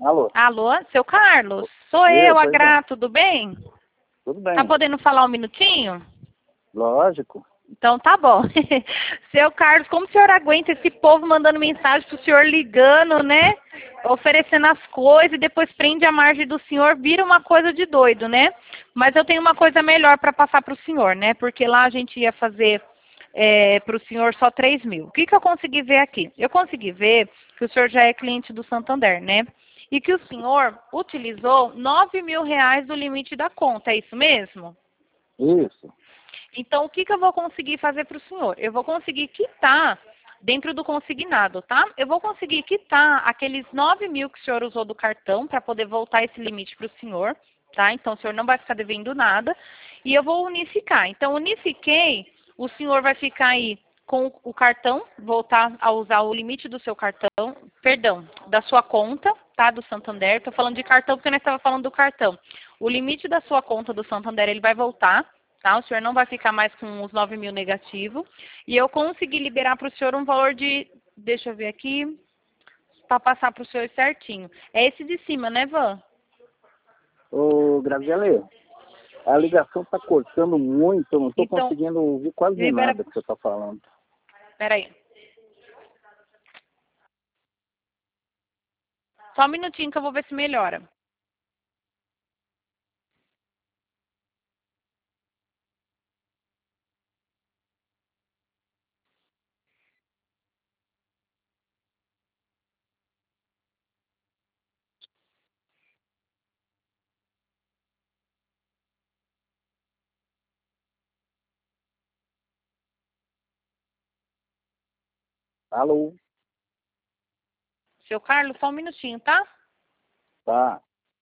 Alô? Alô, seu Carlos? Sou eu, a Gra, tudo bem? Tudo bem. Tá podendo falar um minutinho? Lógico. Então tá bom. Seu Carlos, como o senhor aguenta esse povo mandando mensagem pro senhor, ligando, né? Oferecendo as coisas e depois prende a margem do senhor, vira uma coisa de doido, né? Mas eu tenho uma coisa melhor para passar pro senhor, né? Porque lá a gente ia fazer para o senhor só 3.000. O que eu consegui ver aqui? Eu consegui ver que o senhor já é cliente do Santander, né? E que o senhor utilizou R$ 9.000 do limite da conta, é isso mesmo? Isso. Então, o que eu vou conseguir fazer para o senhor? Eu vou conseguir quitar dentro do consignado, tá? Eu vou conseguir quitar aqueles 9.000 que o senhor usou do cartão para poder voltar esse limite para o senhor, tá? Então, o senhor não vai ficar devendo nada. E eu vou unificar. Então, unifiquei, o senhor vai ficar aí com o cartão, voltar a usar o limite do seu cartão, perdão, da sua conta, tá? Do Santander. Estou falando de cartão porque nós estávamos falando do cartão. O limite da sua conta do Santander, ele vai voltar. Tá? O senhor não vai ficar mais com os 9.000 negativo. E eu consegui liberar para o senhor um valor de, deixa eu ver aqui, para passar para o senhor certinho. É esse de cima, né, Van? Ô, Graziele, a ligação tá cortando muito, eu não tô Então, conseguindo ouvir quase libera... nada que você tá falando. Espera aí. Só um minutinho que eu vou ver se melhora. Alô? Seu Carlos, só um minutinho, tá? Tá.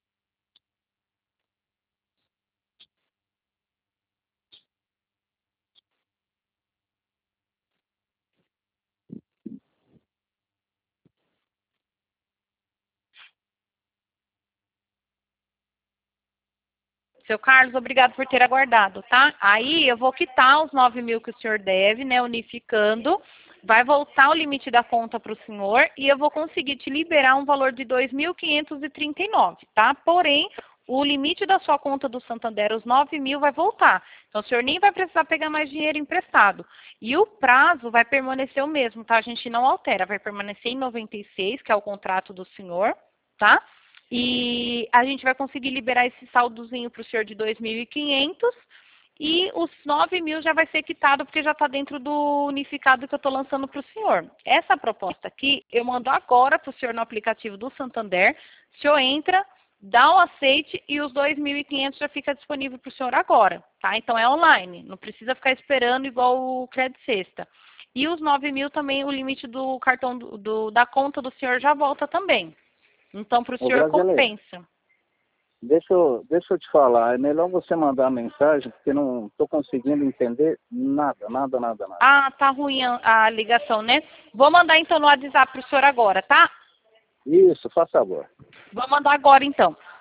Seu Carlos, obrigado por ter aguardado, tá? Aí eu vou quitar os 9.000 que o senhor deve, né? Unificando. Vai voltar o limite da conta para o senhor e eu vou conseguir te liberar um valor de 2.539, tá? Porém, o limite da sua conta do Santander, os 9.000, vai voltar. Então, o senhor nem vai precisar pegar mais dinheiro emprestado. E o prazo vai permanecer o mesmo, tá? A gente não altera. Vai permanecer em 96, que é o contrato do senhor, tá? E a gente vai conseguir liberar esse saldozinho para o senhor de 2.500 e os 9.000 já vai ser quitado porque já está dentro do unificado que eu estou lançando para o senhor. Essa proposta aqui eu mando agora para o senhor no aplicativo do Santander. O senhor entra, dá o aceite e os 2.500 já fica disponível para o senhor agora, tá? Então é online, não precisa ficar esperando igual o Credit Sexta. E os 9.000 também, o limite do cartão da conta do senhor já volta também. Então, para o senhor compensa. Deixa eu te falar, é melhor você mandar a mensagem, porque não estou conseguindo entender nada. Ah, tá ruim a ligação, né? Vou mandar então no WhatsApp para o senhor agora, tá? Isso, faça agora. Vou mandar agora então.